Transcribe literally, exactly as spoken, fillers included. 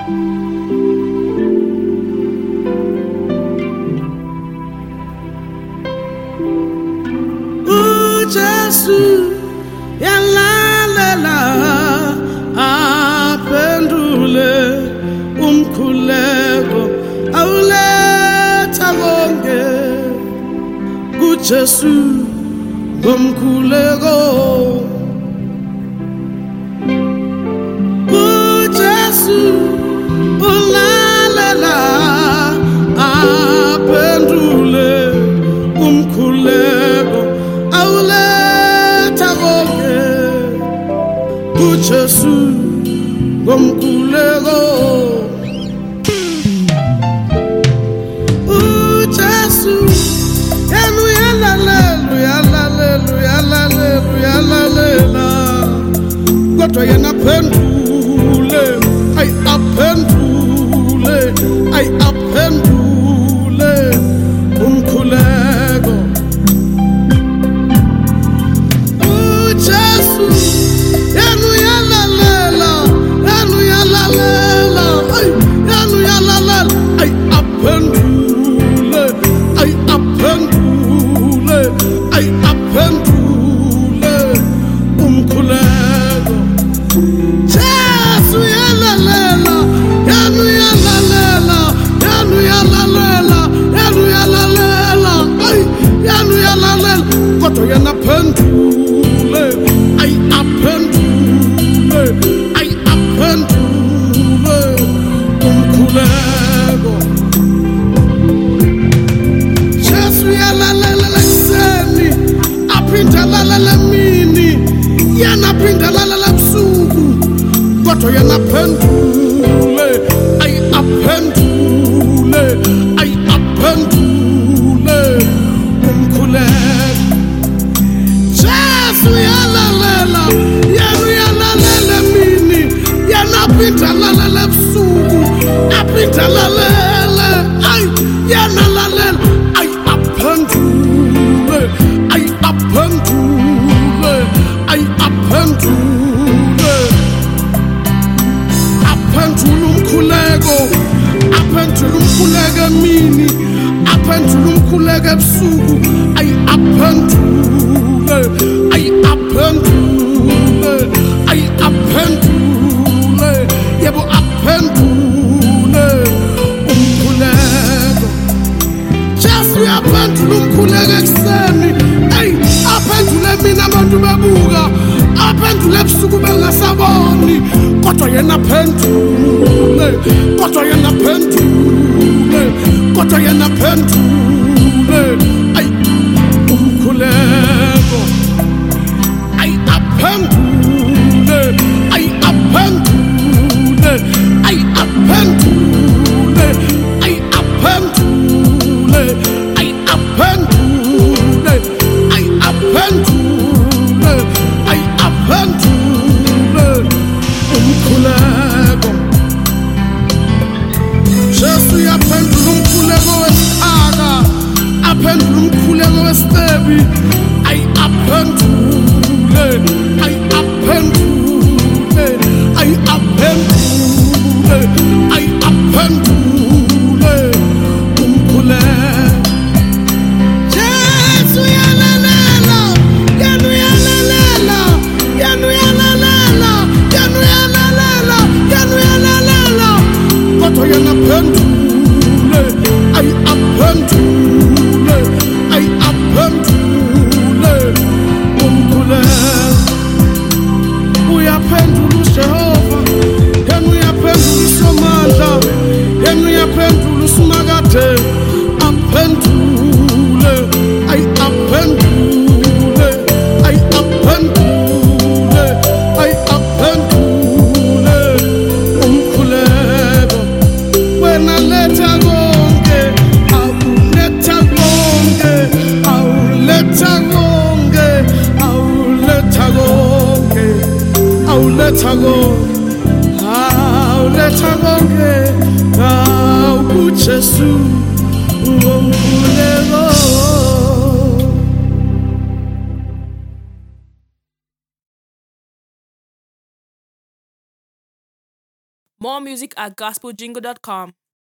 uJesu yalalela aphendule umkhuleko awuletha konke kuJesu ngomkhuleko uJesu ulalela aphendule umkhuleko awuletha konke kuJesu ngomkhuleko uJesu yenu yalalelu yalalelu yalalelu yalalela kodwa yena phendule ay aphendule ay aphendule umkhuleko uJesu yenu yalalela yenu yalalela ay yenu yalalela ay aphendule ay aphendule ay aphendule umkhuleko Jesu yalalela yenu yalalela yenu yalalela yenu yalalela ay yenu yalalela kodwa yena phendule ay aphendule ay aphendule umkhuleko Jesu yalalela ekseni aphinda lalela mini yena aphinda lalela ebusuku kodwa yena aphendule ay aphendule ay aphendule umkhuleko Jesu yalalela yena yalalela mini yena aphinda lalela ebusuku aphinda lalela ay yena lalela ay aphendule ay aphendule ay aphendule aphendule umkhuleko aphendule umkhuleko mini aphendule umkhuleko ebusuku ay aphendule ay aphendule ay aphendule yebo aphendule umkhuleko Jesu yaphendule umkhuleko ekseni ay aphendule mina abantu bebuka aphendule ebusuku bengasaboni kodwa yena aphendule kodwa yena aphendule kodwa yena aphendule ay umkhuleko ay aphendule ay aphendule ay aphendule ay aphendule ay aphendule ay aphendule ay aphendule umkhuleko Jesu yaphendula umkhuleko wesithaka aphendula umkhuleko wesitebi ay aphendule ay aphendule ay aphendule ay aphendule umkhuleko Jesu yalalela yenu yalalela yenu yalalela yenu yalalela yenu yalalela kodwa yena aphendule ay aphendule ay aphendule umkhuleko uyaphendula uJehova yenu uyaphendula uSomandla yenu uyaphendula uSimakade aphendule ay aphendule ay aphendule ay aphendule umkhuleko wena letha konke awuletha konke awuletha konke awuletha konke awuletha konke awuletha konke awukuJesu umkhuleko More music at gospel jingle dot com.